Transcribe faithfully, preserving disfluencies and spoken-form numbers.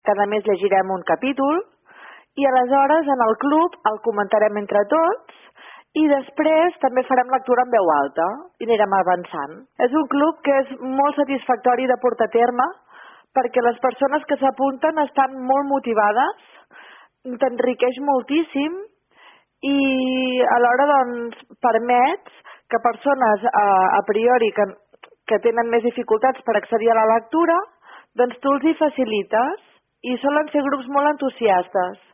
cada mes llegirem un capítol i aleshores en el club el comentarem entre tots i després també farem lectura en veu alta i anirem avançant. És un club que és molt satisfactori de portar a terme perquè les persones que s'apunten estan molt motivades, t'enriqueix moltíssim i alhora doncs, permets que persones a, a priori que, que tenen més dificultats per accedir a la lectura, doncs tu els hi facilites i solen ser grups molt entusiastes.